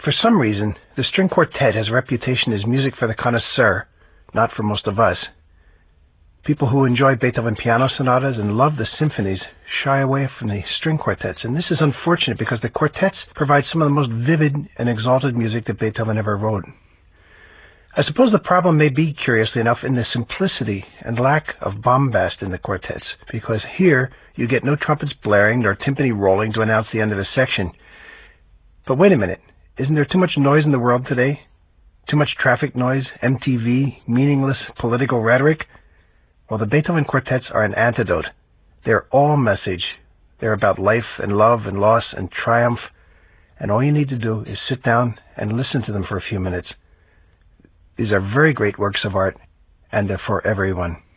For some reason, the string quartet has a reputation as music for the connoisseur, not for most of us. People who enjoy Beethoven piano sonatas and love the symphonies shy away from the string quartets, and this is unfortunate because the quartets provide some of the most vivid and exalted music that Beethoven ever wrote. I suppose the problem may be, curiously enough, in the simplicity and lack of bombast in the quartets, because here you get no trumpets blaring nor timpani rolling to announce the end of a section. But wait a minute, isn't there too much noise in the world today? Too much traffic noise, MTV, meaningless political rhetoric? Well, the Beethoven quartets are an antidote. They're all message. They're about life and love and loss and triumph, and all you need to do is sit down and listen to them for a few minutes. These are very great works of art, and they're for everyone.